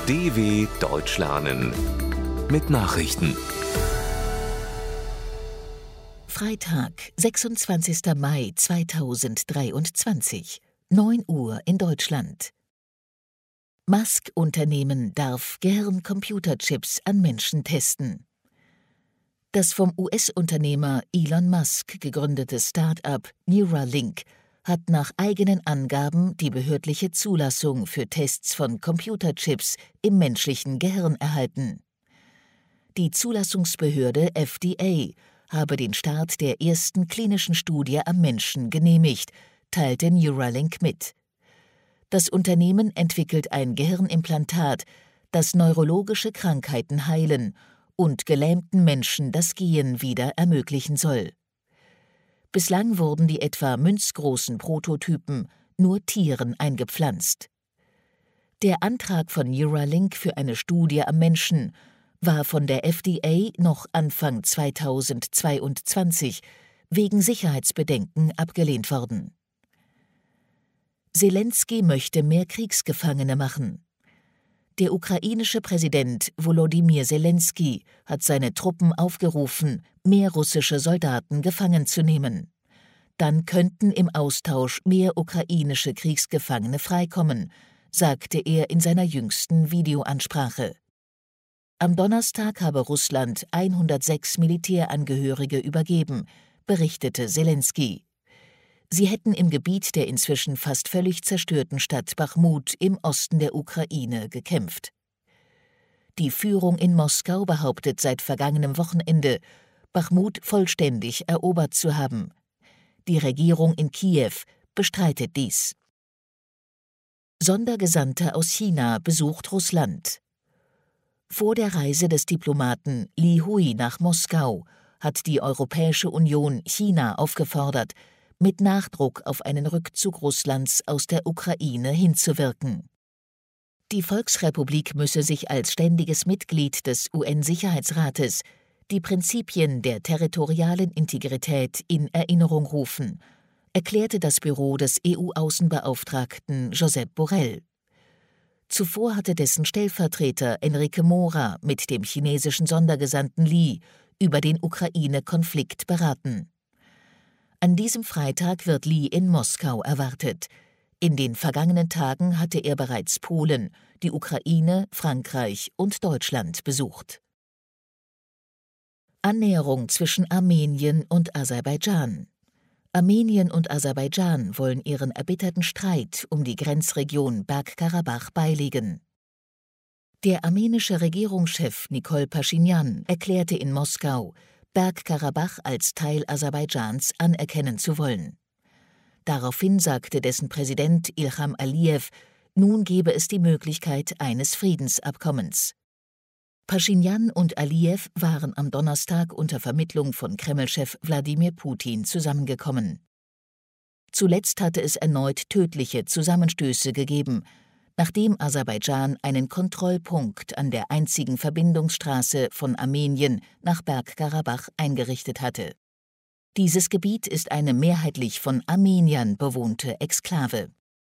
DW Deutsch lernen mit Nachrichten. Freitag, 26. Mai 2023, 9 Uhr in Deutschland. Musk-Unternehmen darf Gehirn-Computerchips an Menschen testen. Das vom US-Unternehmer Elon Musk gegründete Start-up Neuralink hat nach eigenen Angaben die behördliche Zulassung für Tests von Computerchips im menschlichen Gehirn erhalten. Die Zulassungsbehörde FDA habe den Start der ersten klinischen Studie am Menschen genehmigt, teilte Neuralink mit. Das Unternehmen entwickelt ein Gehirnimplantat, das neurologische Krankheiten heilen und gelähmten Menschen das Gehen wieder ermöglichen soll. Bislang wurden die etwa münzgroßen Prototypen nur Tieren eingepflanzt. Der Antrag von Neuralink für eine Studie am Menschen war von der FDA noch Anfang 2022 wegen Sicherheitsbedenken abgelehnt worden. Selenskyj möchte mehr Kriegsgefangene machen. Der ukrainische Präsident Volodymyr Selenskyj hat seine Truppen aufgerufen, mehr russische Soldaten gefangen zu nehmen. Dann könnten im Austausch mehr ukrainische Kriegsgefangene freikommen, sagte er in seiner jüngsten Videoansprache. Am Donnerstag habe Russland 106 Militärangehörige übergeben, berichtete Selenskyj. Sie hätten im Gebiet der inzwischen fast völlig zerstörten Stadt Bachmut im Osten der Ukraine gekämpft. Die Führung in Moskau behauptet seit vergangenem Wochenende, Bachmut vollständig erobert zu haben. Die Regierung in Kiew bestreitet dies. Sondergesandter aus China besucht Russland. Vor der Reise des Diplomaten Li Hui nach Moskau hat die Europäische Union China aufgefordert, mit Nachdruck auf einen Rückzug Russlands aus der Ukraine hinzuwirken. Die Volksrepublik müsse sich als ständiges Mitglied des UN-Sicherheitsrates die Prinzipien der territorialen Integrität in Erinnerung rufen, erklärte das Büro des EU-Außenbeauftragten Josep Borrell. Zuvor hatte dessen Stellvertreter Enrique Mora mit dem chinesischen Sondergesandten Li über den Ukraine-Konflikt beraten. An diesem Freitag wird Li in Moskau erwartet. In den vergangenen Tagen hatte er bereits Polen, die Ukraine, Frankreich und Deutschland besucht. Annäherung zwischen Armenien und Aserbaidschan. Armenien und Aserbaidschan wollen ihren erbitterten Streit um die Grenzregion Bergkarabach beilegen. Der armenische Regierungschef Nikol Paschinjan erklärte in Moskau, Bergkarabach als Teil Aserbaidschans anerkennen zu wollen. Daraufhin sagte dessen Präsident Ilham Aliyev, nun gebe es die Möglichkeit eines Friedensabkommens. Paschinjan und Aliyev waren am Donnerstag unter Vermittlung von Kreml-Chef Wladimir Putin zusammengekommen. Zuletzt hatte es erneut tödliche Zusammenstöße gegeben, nachdem Aserbaidschan einen Kontrollpunkt an der einzigen Verbindungsstraße von Armenien nach Bergkarabach eingerichtet hatte. Dieses Gebiet ist eine mehrheitlich von Armeniern bewohnte Exklave.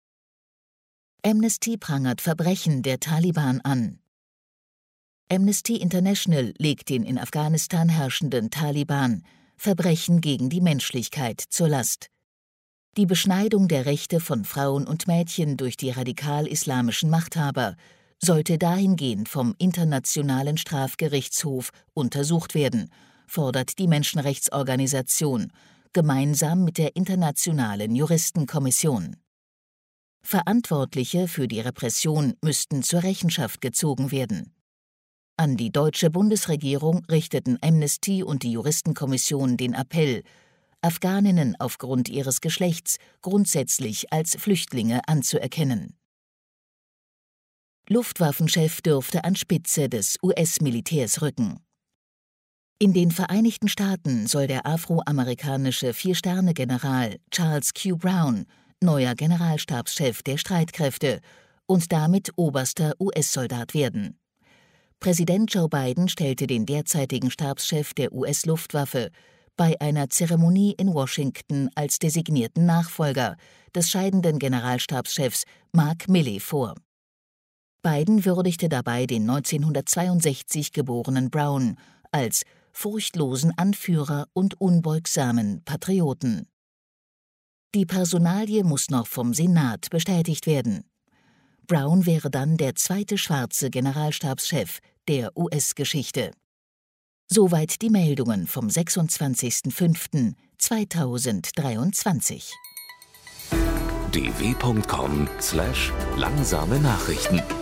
Amnesty prangert Verbrechen der Taliban an. Amnesty International legt den in Afghanistan herrschenden Taliban Verbrechen gegen die Menschlichkeit zur Last. Die Beschneidung der Rechte von Frauen und Mädchen durch die radikal-islamischen Machthaber sollte dahingehend vom Internationalen Strafgerichtshof untersucht werden, fordert die Menschenrechtsorganisation, gemeinsam mit der Internationalen Juristenkommission. Verantwortliche für die Repression müssten zur Rechenschaft gezogen werden. An die deutsche Bundesregierung richteten Amnesty und die Juristenkommission den Appell, Afghaninnen aufgrund ihres Geschlechts grundsätzlich als Flüchtlinge anzuerkennen. Luftwaffenchef dürfte an Spitze des US-Militärs rücken. In den Vereinigten Staaten soll der afroamerikanische Vier-Sterne-General Charles Q. Brown neuer Generalstabschef der Streitkräfte und damit oberster US-Soldat werden. Präsident Joe Biden stellte den derzeitigen Stabschef der US-Luftwaffe bei einer Zeremonie in Washington als designierten Nachfolger des scheidenden Generalstabschefs Mark Milley vor. Biden würdigte dabei den 1962 geborenen Brown als furchtlosen Anführer und unbeugsamen Patrioten. Die Personalie muss noch vom Senat bestätigt werden. Brown wäre dann der zweite schwarze Generalstabschef der US-Geschichte. Soweit die Meldungen vom 26.05.2023. dw.com/langsame Nachrichten